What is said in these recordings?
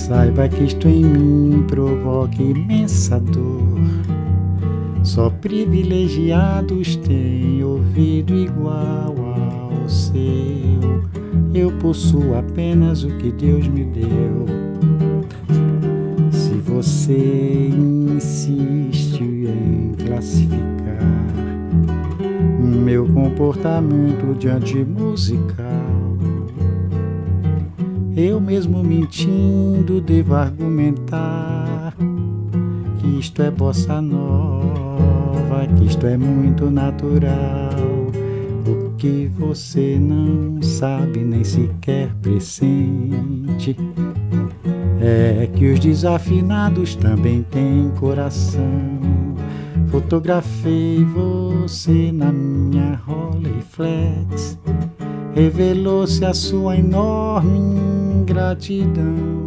Saiba que isto em mim provoca imensa dor. Só privilegiados têm ouvido igual ao seu. Eu possuo apenas o que Deus me deu. Se você insiste em classificar meu comportamento diante musical, eu mesmo mentindo devo argumentar que isto é bossa nova, que isto é muito natural. O que você não sabe nem sequer pressente é que os desafinados também têm coração. Fotografei você na minha Rolleiflex, revelou-se a sua enorme ingratidão.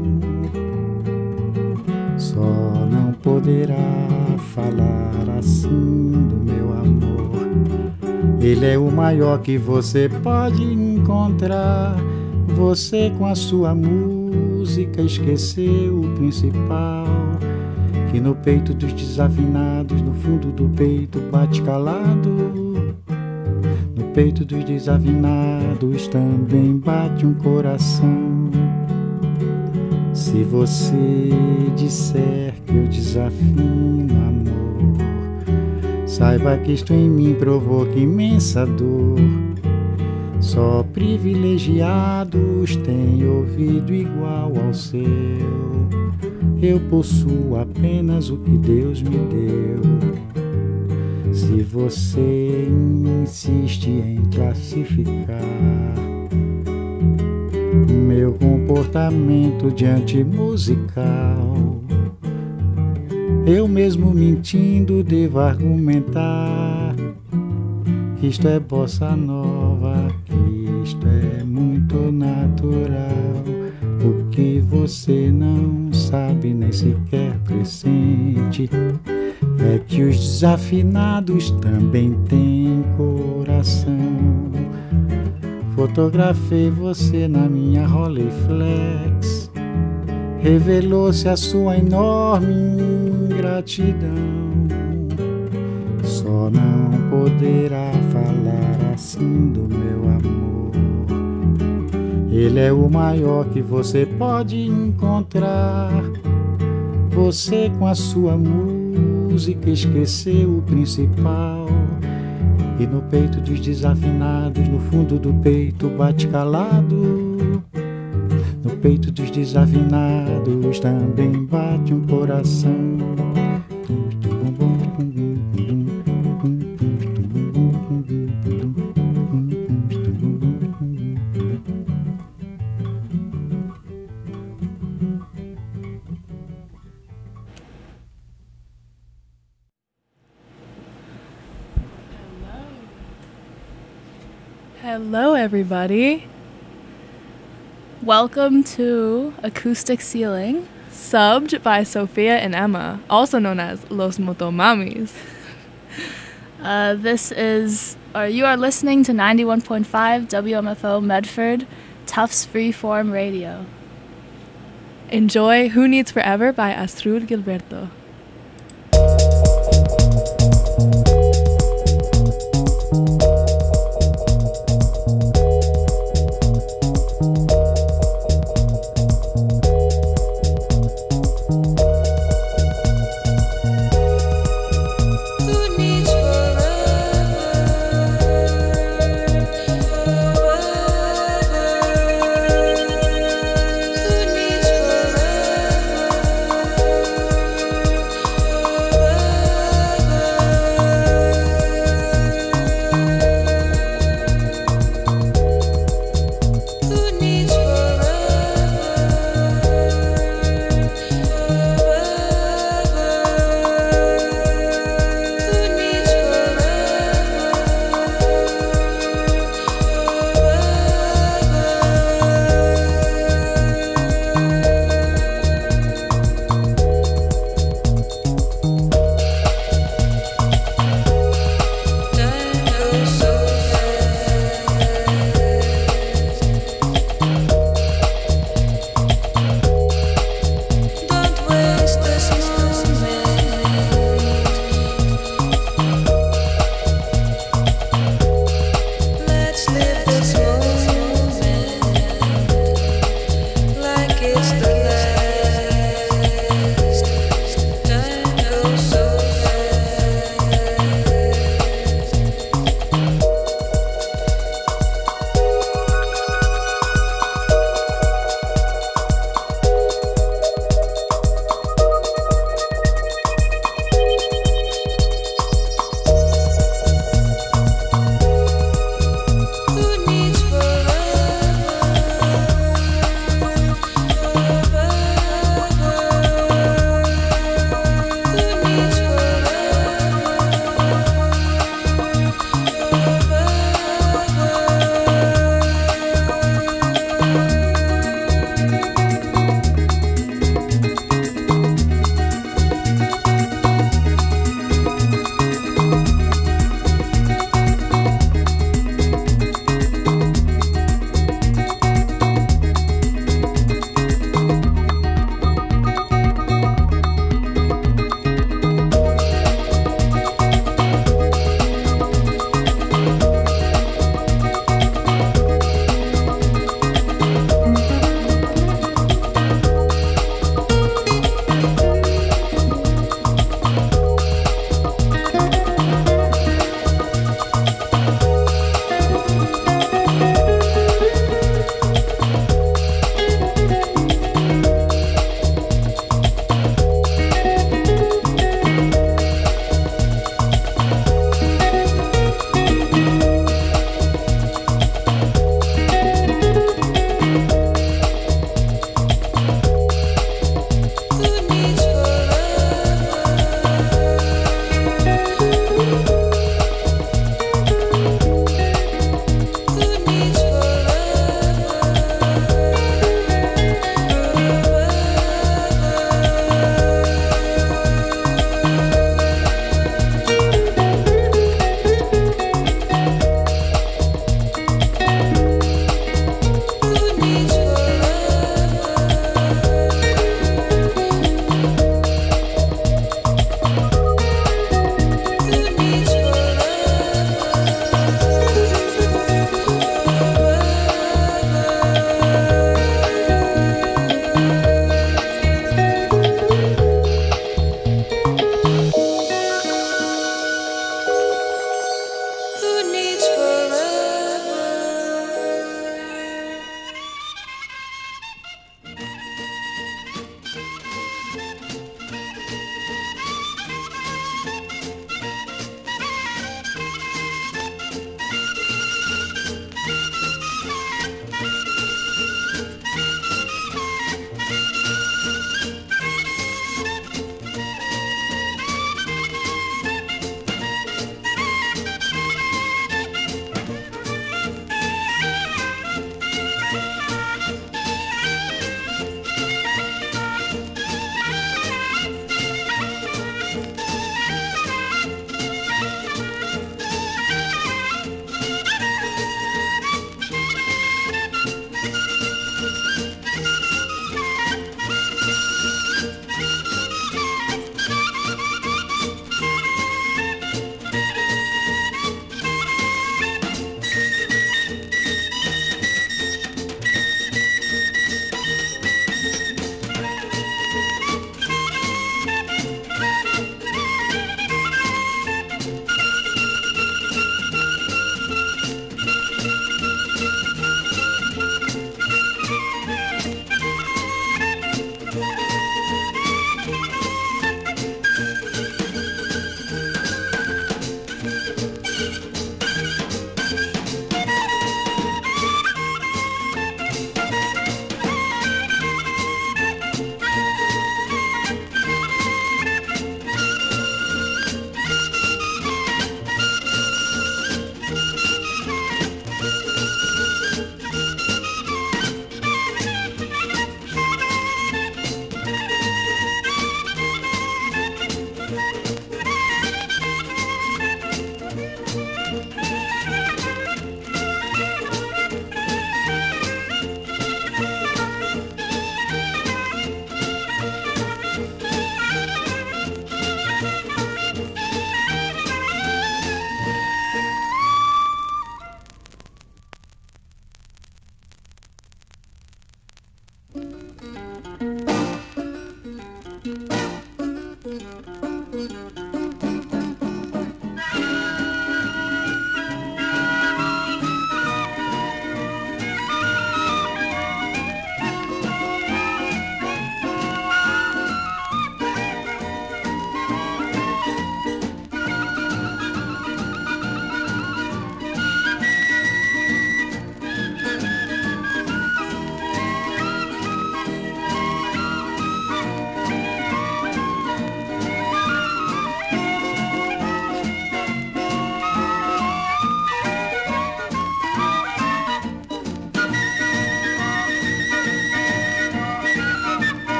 Só não poderá falar assim do meu amor. Ele é o maior que você pode encontrar. Você com a sua música esqueceu o principal, que no peito dos desafinados, no fundo do peito bate calado. No peito dos desafinados também bate um coração. Se você disser que eu desafino amor, saiba que isto em mim provoca imensa dor. Só privilegiados têm ouvido igual ao seu. Eu possuo apenas o que Deus me deu. Se você insiste em classificar meu comportamento diante musical, eu mesmo mentindo devo argumentar que isto é bossa nova, que isto é muito natural. O que você não sabe nem sequer pressente é que os desafinados também têm coração. Fotografei você na minha Rolleiflex, revelou-se a sua enorme ingratidão. Só não poderá falar assim do meu amor. Ele é o maior que você pode encontrar. Você com a sua música esqueceu o principal, e no peito dos desafinados, no fundo do peito bate calado. No peito dos desafinados também bate um coração. Hello, everybody. Welcome to Acoustic Ceiling, subbed by Sophia and Emma, also known as Los Motomamis. You are listening to 91.5 WMFO Medford, Tufts Freeform Radio. Enjoy Who Needs Forever by Astrud Gilberto.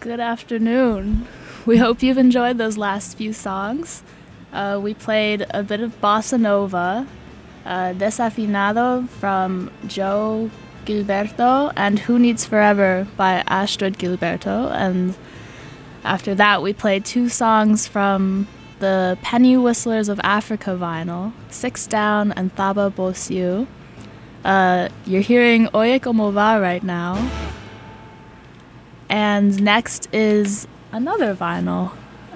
Good afternoon. We hope you've enjoyed those last few songs. We played a bit of bossa nova, Desafinado from Joe Gilberto, and Who Needs Forever by Astrid Gilberto. And after that, we played two songs from the Penny Whistlers of Africa vinyl, Six Down and Thaba Bosiu. You're hearing Oye Como Va right now. And next is another vinyl.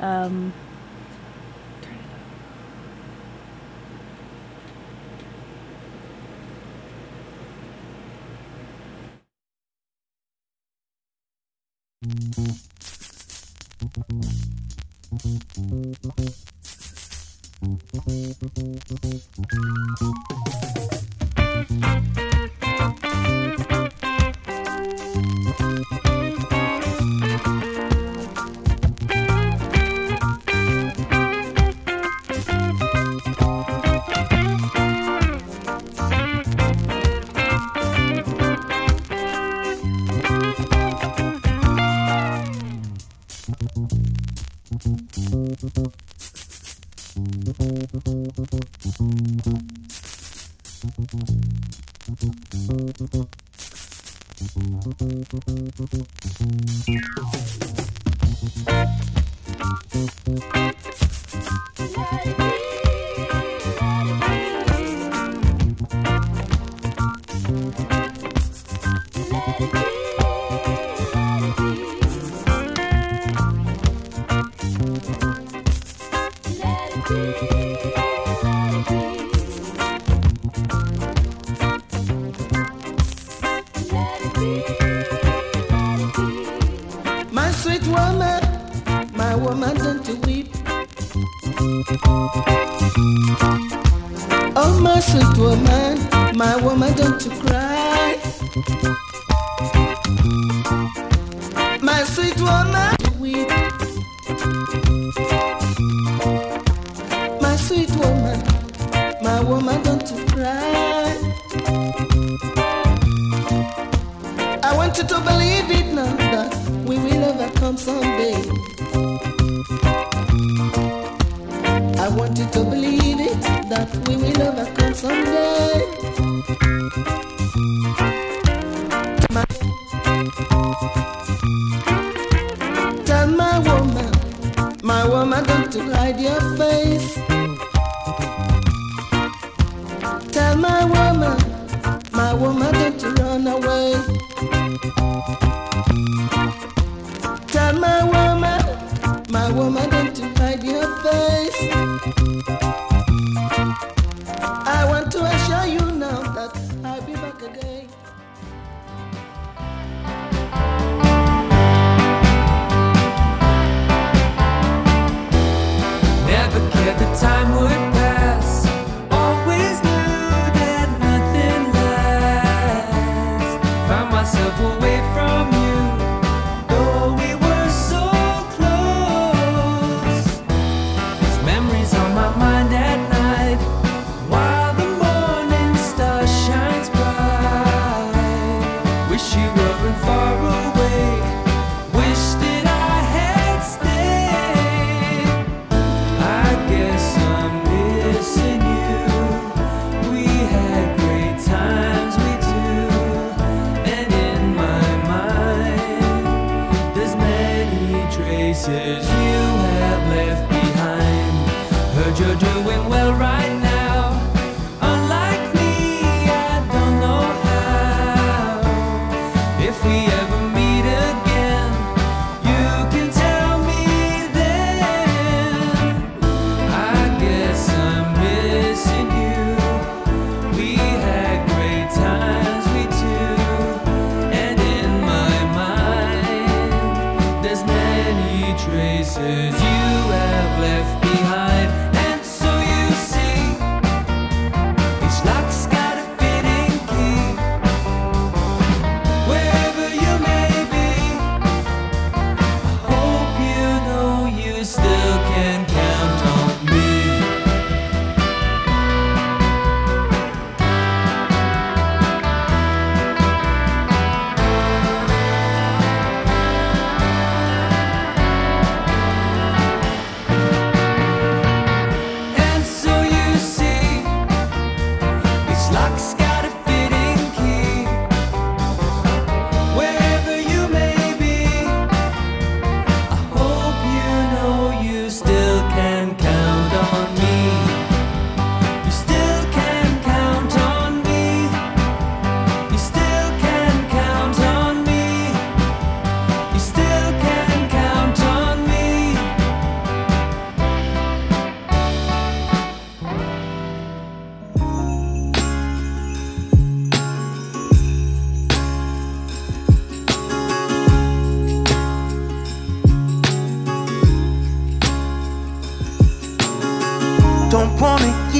Oh, my sweet woman, my woman, don't you cry. My sweet woman, weep. My sweet woman, my woman, don't you cry. I want you to believe it now that we will overcome someday. I want you to believe it, that we will overcome someday. Tell my woman, don't you hide your face. Tell my woman, don't you run away. Tell my woman, don't you hide your face. I want to assure you now that I'll be back again. Never cared the time would pass. Always knew that nothing lasts. Found myself away from you, though we were so close. There's memories on my mind at night, while the morning star shines bright. Wish you weren't far away. Wish that I had stayed. I guess I'm missing you. We had great times, we do. And in my mind, there's many traces you have left behind. Heard you're doing well right now. Unlike me, I don't know how. If we ever meet again, you can tell me then. I guess I'm missing you. We had great times, we do. And in my mind, there's many traces you have left behind. And so you see, each lock's got a fitting key. Wherever you may be, I hope you know you still can count on me.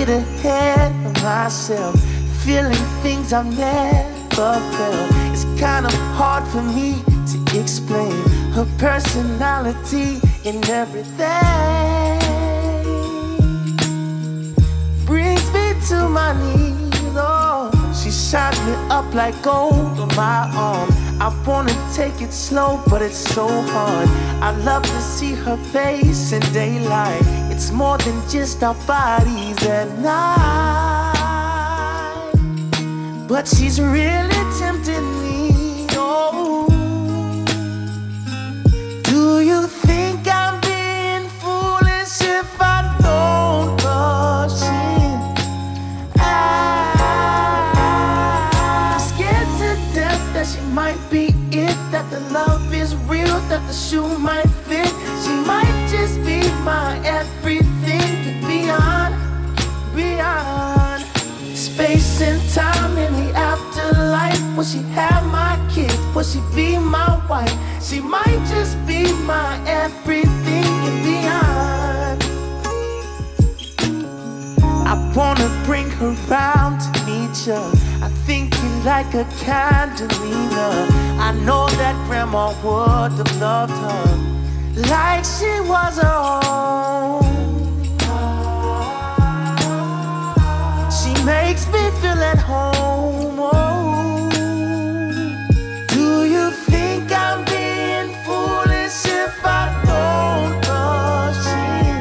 get ahead of myself, feeling things I've never felt. It's kind of hard for me to explain her personality and everything. Brings me to my knees, oh. She shines me up like gold on my arm. I wanna take it slow, but it's so hard. I love to see her face in daylight. It's more than just our bodies at night. But she's really tempting me, oh. Do you think I'm being foolish if I don't rush in? I'm scared to death that she might be it, that the love is real, that the shoe might fit. She might just be my everything, beyond, beyond space and time in the afterlife. Will she have my kids? Will she be my wife? She might just be my everything and beyond. I wanna bring her round to meet you. I think you like a candelina. I know that grandma would have loved her like she was her own. She makes me feel at home, oh. Do you think I'm being foolish if I don't rush in?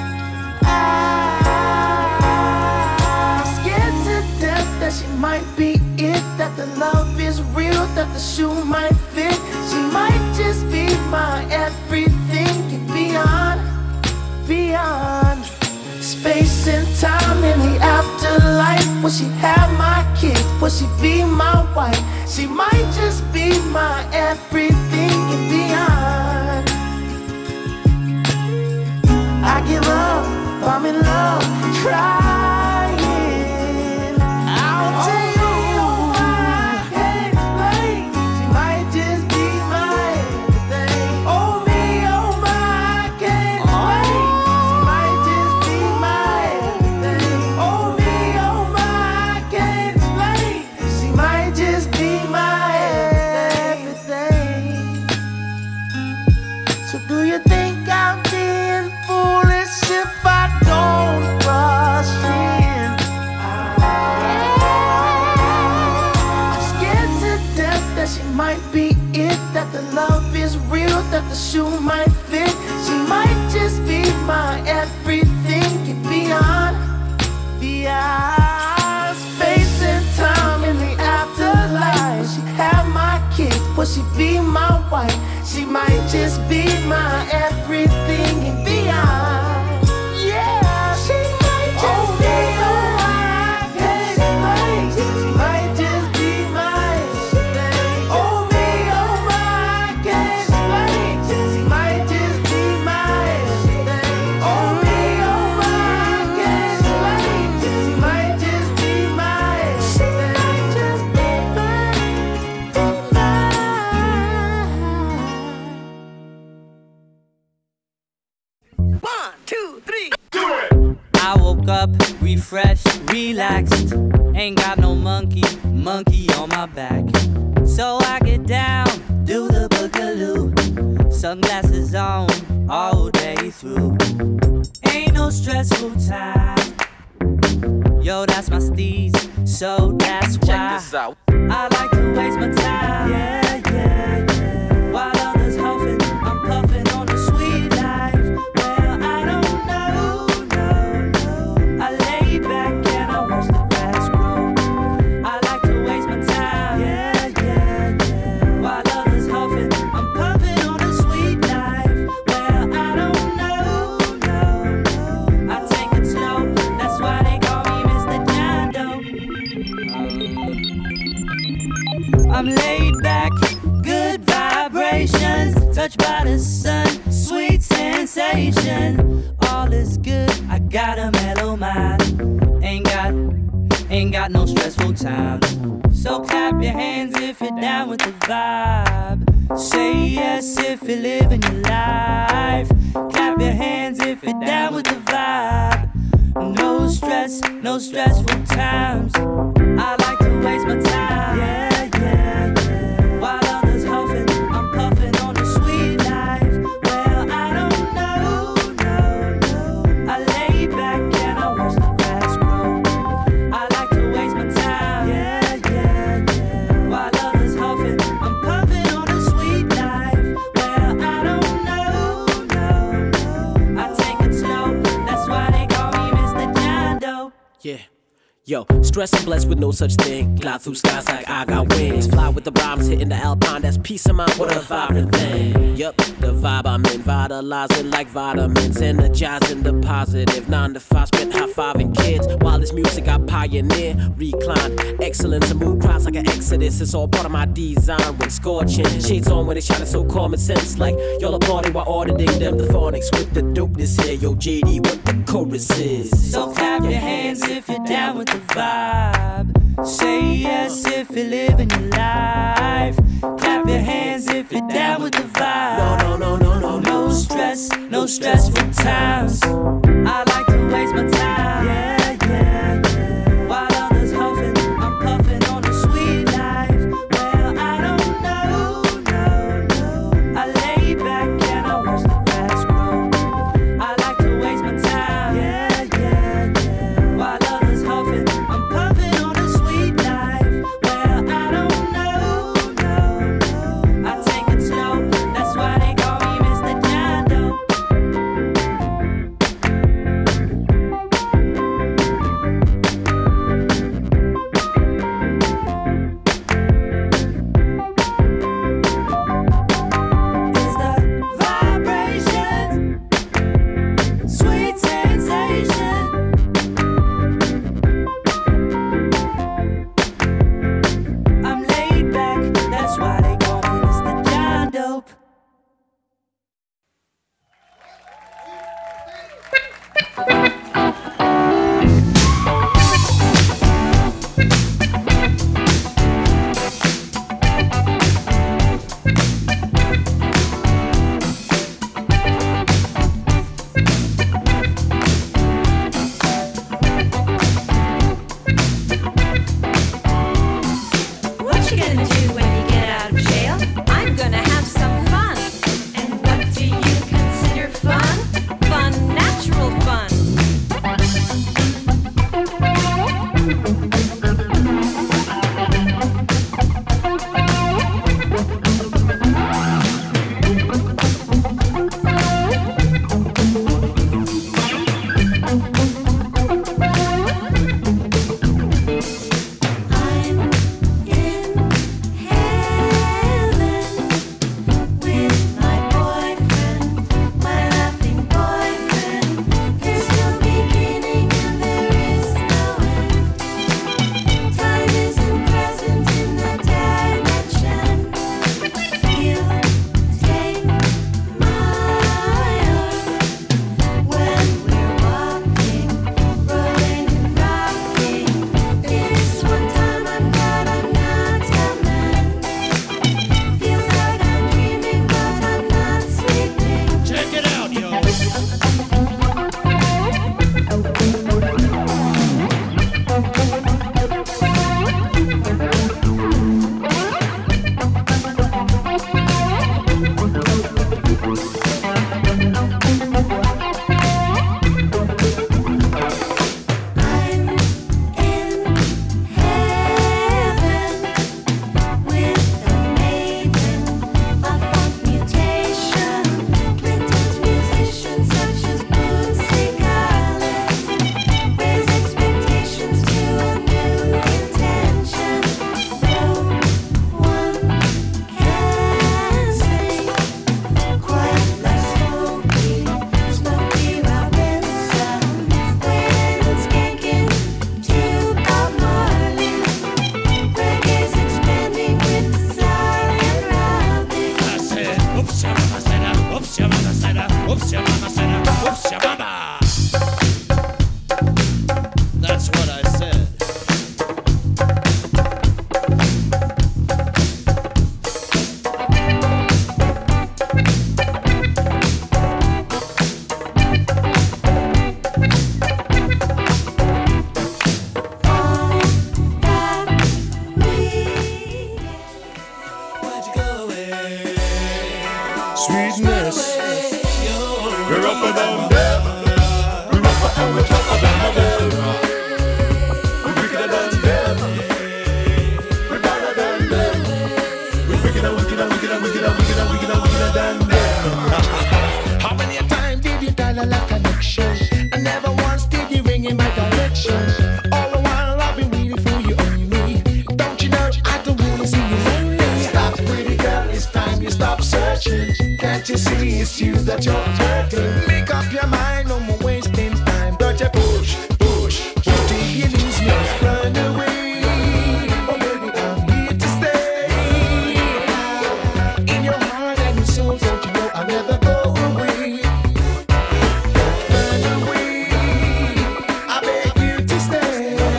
I'm scared to death that she might be it, that the love is real, that the shoe might fit. She might just be my everything and beyond, beyond space and time in the afterlife. Will she have my kids? Will she be my wife? She might just be my everything and beyond. I give up, I'm in love, crying. I'll tell you why I can't explain. She might just be my everything. Oh me, oh my, I can't explain. She might just be my everything. Oh me, oh my, I can't explain. She might just be my everything. So do you think I'm being foolish if I don't rush in? I'm scared to death that she might be it, that the love is real, that the shoe might fit. She might just be my everything and beyond, beyond space and time in the afterlife. Will she have my kids? Will she be my wife? She might just be my everything and beyond. Yeah, she might just be my everything. She might just be my everything. Oh me, oh my, I can't explain. She might just be my everything. Oh me, oh my, I can't explain. She might just be my everything. Just be One, two, three. I woke up refreshed, relaxed. Ain't got no monkey on my back. So I get down, do the boogaloo. Sunglasses on all day through. Ain't no stressful time. Yo, that's my steez, so that's why. Check this out. I like to waste my time. Yeah, yeah, yeah. While others huffing, I'm puffing on the sweet life. Well, I don't know, no. I lay back and I watch the grass grow. I like to waste my time. Yeah, yeah, yeah. While others huffing, I'm puffing on the sweet life. Well, I don't know, no. I take it slow. That's why they call me Mr. John Doe. I'm laid back, good vibrations, touched by the sun, sweet sensation. All is good, I got a mellow mind. Ain't got no stressful time. So clap your hands if you're down with the vibe. Say yes if you're living your life. Clap your hands if you're down with the vibe. No No stress, no stressful times. I like to waste my time. Yeah, yeah, yeah. While others huffing, I'm puffing on the sweet life. Well, I don't know, no, no. I lay back and I watch the grass grow. I like to waste my time. Yeah, yeah, yeah. While others huffing, I'm puffing on the sweet life. Well, I don't know, no, no. I take it slow. That's why they call me Mr. John Doe. Yeah. Yo, stressed and blessed with no such thing. Glide through skies like I got wings. Fly with the rhymes hitting the alpine. That's peace of mind. What a vibrant thing. Yup, the vibe I'm in. Vitalizing like vitamins. Energizing the positive. 9 to 5 spent high-fiving kids. While this music I pioneer. Recline. Excellence and move crowds like an exodus. It's all part of my design. When scorching. Shades on when it's shining so common sense. Like y'all applauding while auditing them. The phonics with the dopeness here. Yo, JD, what the chorus is. So clap your hands if you're down with the vibe. Say yes if you're living your life. Clap your hands if you're down with the vibe. No, no, no, no, no, No stress, no stressful times. I like to waste my time. Yeah, yeah, yeah. While others huffing, I'm puffing on the sweet life. Well, I don't know, no, no. I lay back and I watch the grass grow. I like to waste my time. Yeah, yeah, yeah. While others huffing, I'm puffing on the sweet life. Well, I don't know, no, no. I take it slow. That's why they call me Mr. John Doe. sweetness. We're rougher than them. We're rougher and we're tougher than them. We're wickeder than them. We're better than them. We're wickeder, wickeder, wickeder, wickeder, wickeder, wickeder, wickeder than them. How many times did you dial a love connection? And never once did you ring in my direction. All the while I've been waiting for you only. Don't you know I don't wanna see you lonely? Stop, pretty girl, it's time you stop searching. Can't you see it's you that you're hurting? Make up your mind, no more wasting time. Don't you push, push, push till you lose me. Run away, oh baby, I'm here to stay. In your heart and your soul, don't you know I'll never go away. Run away, I beg you to stay.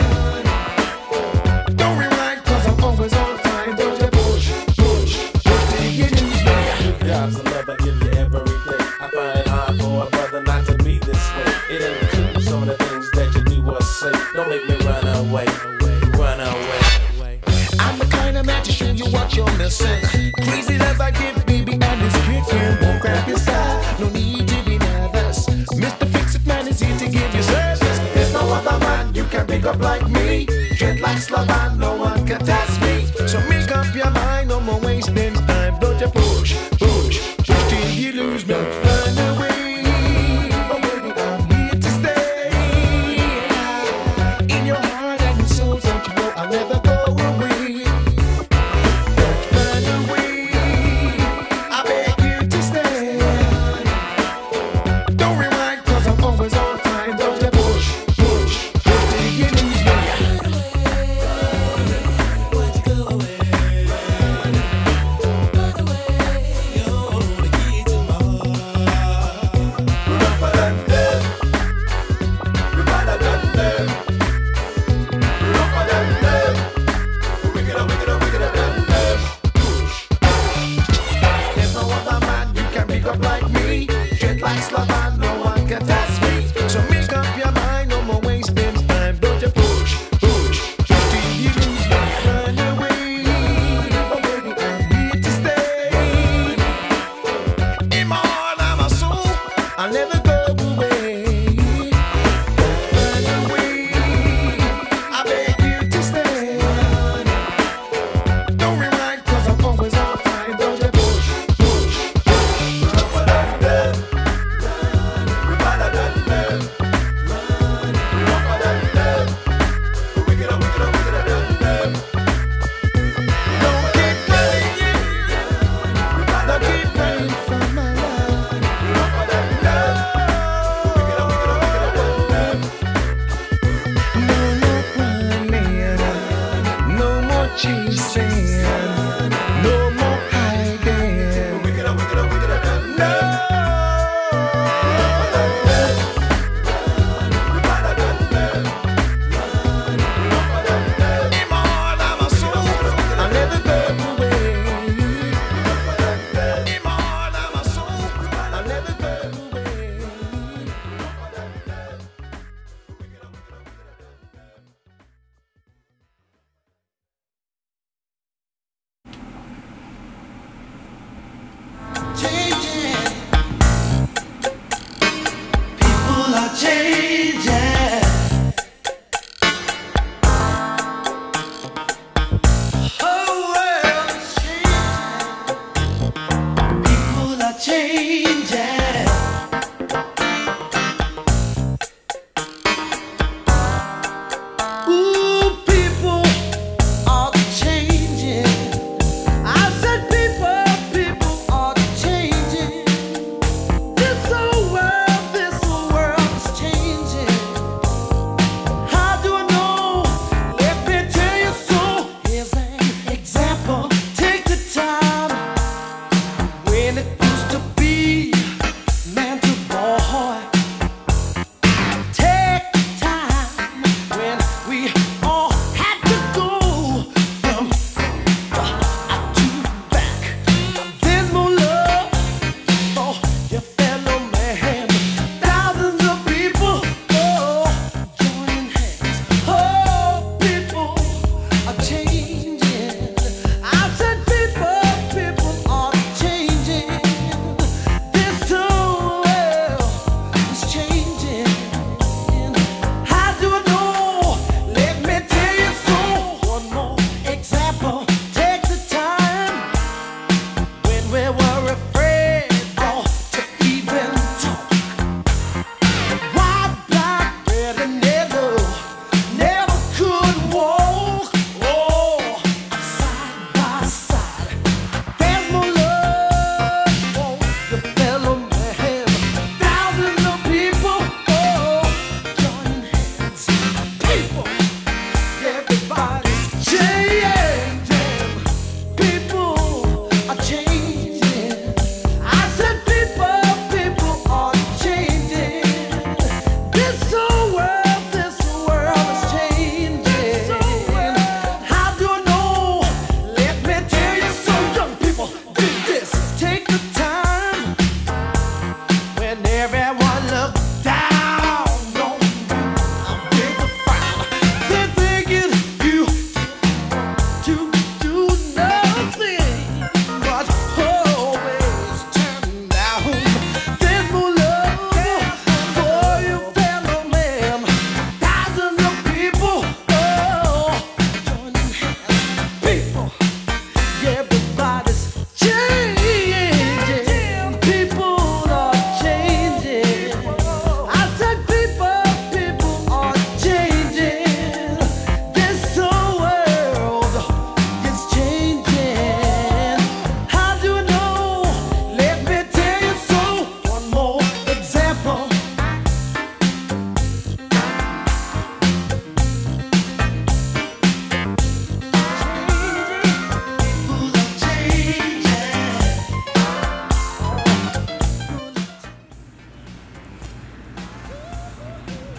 Don't rewind, cause I'm always on time. Don't you push, push, push till you lose me. Jobs of love I give you every day. I find it hard for a brother not to be this way. It includes some of the things that you do or say. Don't make me run away, run away. I'm the kind of man to show you what you're missing. Crazy love I give, baby, and it's kicking. Won't grab your style, no need to be nervous. Mr. Fix-It Man is here to give you service. There's no other man you can pick up like me. Tread like Slavan, no one can test me. So make up your mind, no more wasting time. Don't you push, push, push till you lose me. Run away, oh baby, I'm here to stay. In your heart and your soul, don't you know I'll never go away. Run away,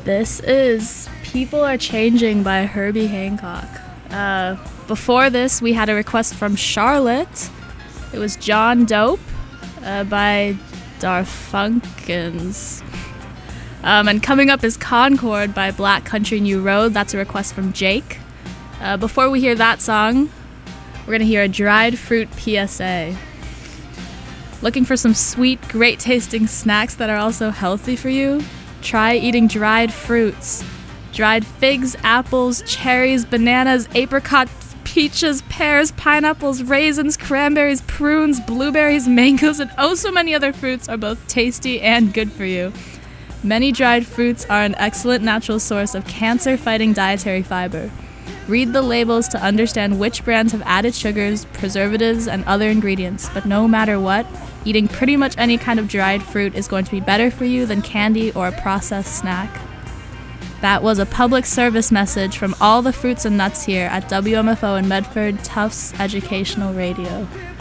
This is People Are Changing by Herbie Hancock. Before this, we had a request from Charlotte. It was John Dope by Darfunkins. And coming up is Concord by Black Country New Road. That's a request from Jake. Before we hear that song, we're going to hear a dried fruit PSA. Looking for some sweet, great-tasting snacks that are also healthy for you? Try eating dried fruits. Dried figs, apples, cherries, bananas, apricots, peaches, pears, pineapples, raisins, cranberries, prunes, blueberries, mangoes, and oh so many other fruits are both tasty and good for you. Many dried fruits are an excellent natural source of cancer-fighting dietary fiber. Read the labels to understand which brands have added sugars, preservatives, and other ingredients, but no matter what, eating pretty much any kind of dried fruit is going to be better for you than candy or a processed snack. That was a public service message from all the fruits and nuts here at WMFO in Medford, Tufts Educational Radio.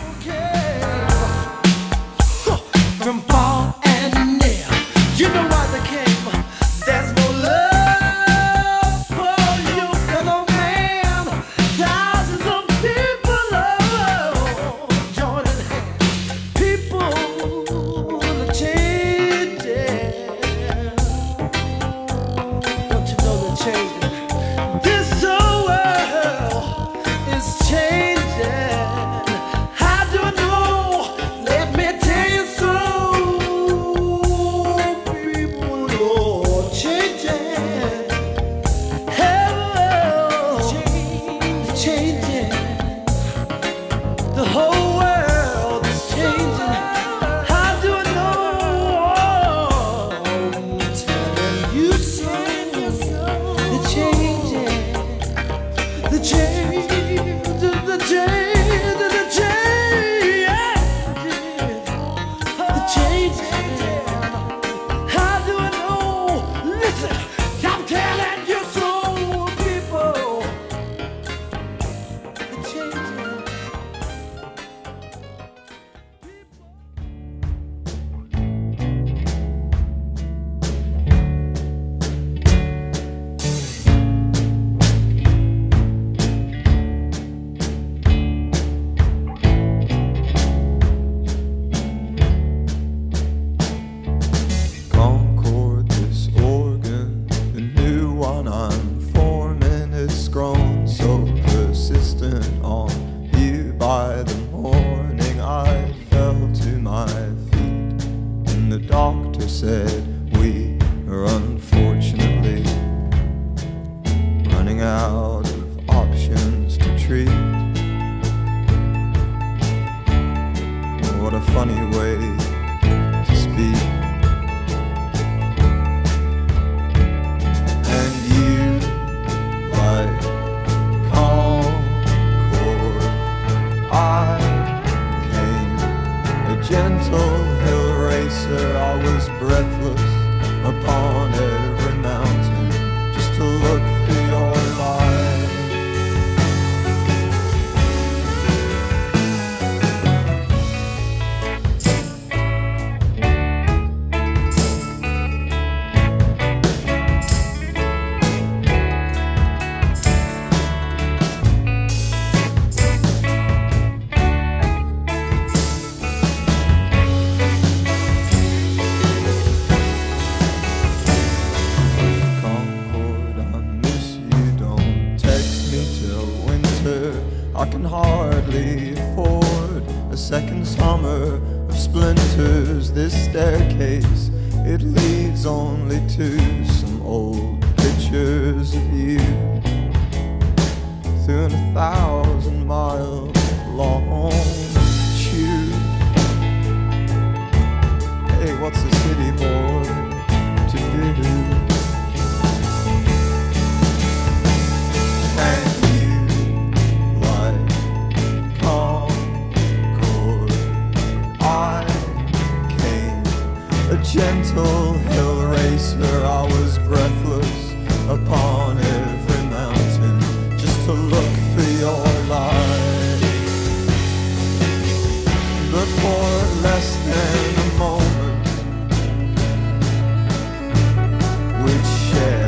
From far and near, you know why they came. There's no love for you, fellow man. Thousands of people joining hands. People are changing. Don't you know they're changing? This whole world is changing. How do I know? Let me tell you so. People are changing. Hello, changing. The whole world is changing. How do I know? I'm telling you so. The changing. The change. The change. The change. How do I know? Listen, I'm telling you so, people. The changing. Concord, this organ, the new one I'm forming, it's grown so persistent on you. By the morning I fell to my feet, and the doctor said we are unfortunately running out of options to treat. What a funny way to speak. And you, like Concord, I came, a gentle hill racer. I was breathless upon every mountain, just to look through your life. Concord, I miss you, don't text me till winter. I can hardly afford a second summer of splinters. This staircase, it leads only to some old pictures of you through a 1,000-mile long tube. Hey, what's the city boy to do? And you, like Concord, I came, a gentle hill racer. I was breathless upon every mountain, just to look for your light. But for less than a moment, we'd share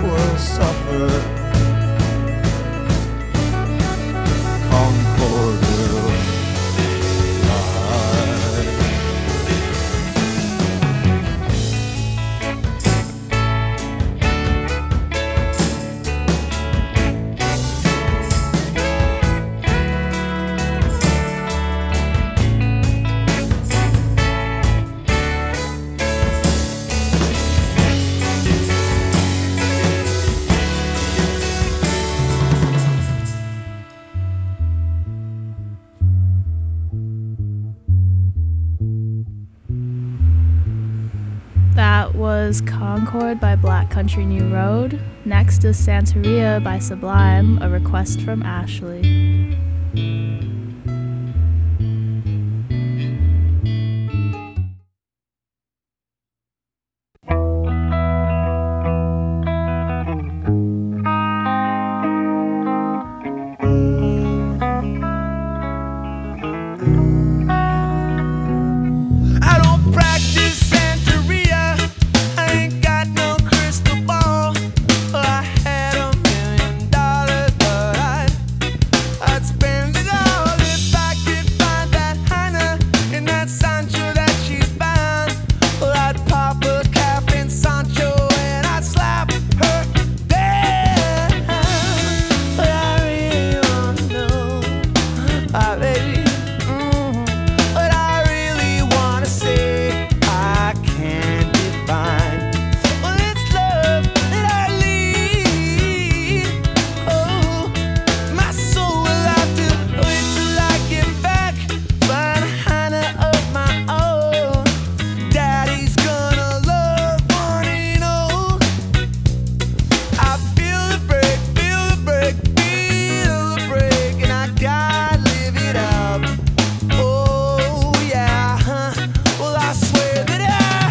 will suffer. Concord will lie. That was Concord by Black Country New Road. Next is Santeria by Sublime, a request from Ashley. I don't practice Santeria. I ain't got no crystal ball. I had $1 million, but I'd spend it all if I could find that Hannah in that Sancho that she's found. Well, I'd pop a cap in Sancho and I'd slap her down. But I really wanna know, baby. But I really wanna say I can't define. Well, it's love that I lead. Oh, my soul will have to wait till I get back. Find Hannah of my own. Daddy's gonna love one and all. I feel the break, feel the break, feel the break, and I gotta live it up. Oh yeah, well I swear that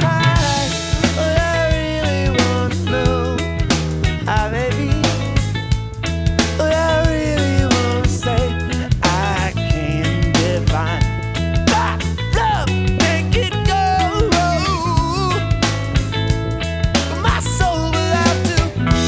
I really wanna know, baby. But I really wanna say I can't define. Love, make it go. My soul will have to.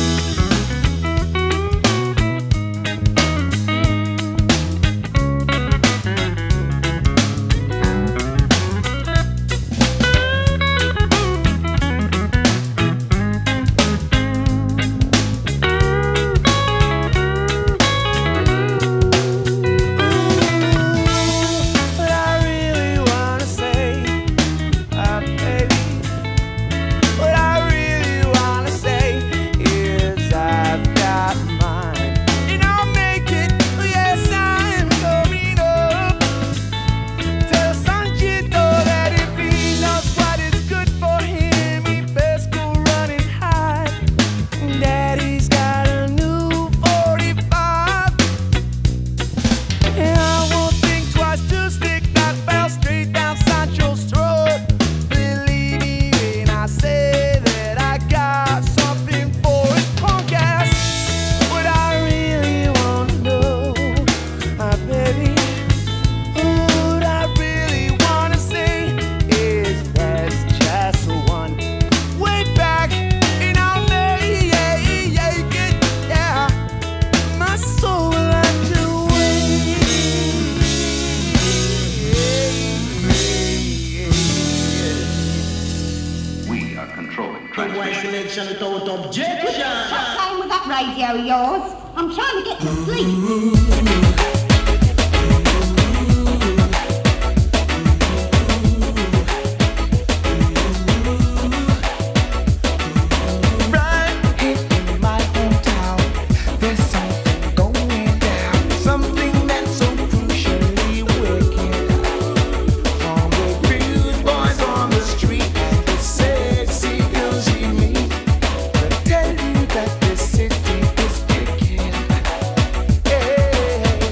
But I really wanna say, baby. What I really wanna say is I've got mine, and I'll make it. Yes, I'm coming up. Tell Sanchito that if he knows what is good for him, he best go run and hide. Daddy's got a new 45. And I won't think twice to stick that bell straight down Sancho's throat. Believe me when I say that I got something for his punk ass. What I really wanna know, baby, what I really wanna say is there's just one way back, and I'll make it, yeah. My soul will have to We are controlling transmission. Selection without objection. What time with that radio of yours? I'm trying to get to sleep. Right here in my hometown, there's something going down, something that's so crucially wicked. From the blues boys on the street, the sexy girls you meet, they'll tell you that this city is wicked.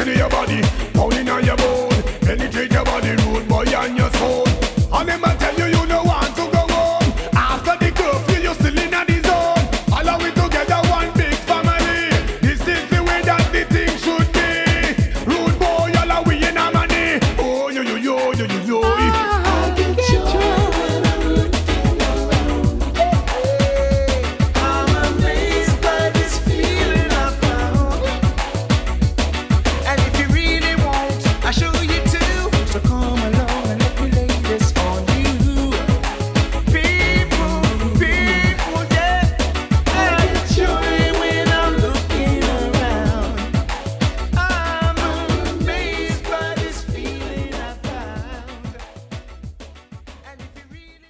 to your body, pounding on your bone, penetrate your body, rude boy on your soul. And them a tell you you no want to go home. After the curfew, you still in the zone. All of we together, one big family. This is the way that the thing should be. Rude boy, all of we in a money. Oh, yo, yo, yo, yo, yo, yo. I get joy. I'm amazed by this feeling I found. And if you really want, I'll show you too. So come along and let me lay this on you. People, yeah. I get joy when I'm looking around. I'm amazed by this feeling I found. And if you really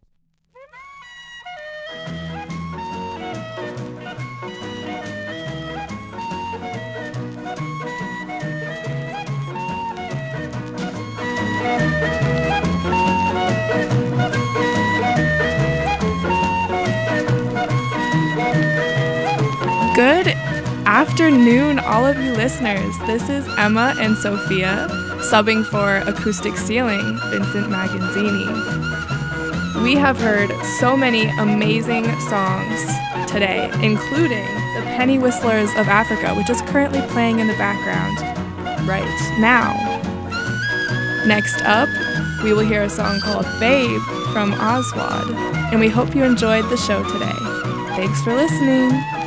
Good afternoon, all of you listeners. This is Emma and Sophia, subbing for Acoustic Ceiling, Vincent Magazzini. We have heard so many amazing songs today, including the Penny Whistlers of Africa, which is currently playing in the background right now. Next up, we will hear a song called Babe from Oswald, and we hope you enjoyed the show today. Thanks for listening.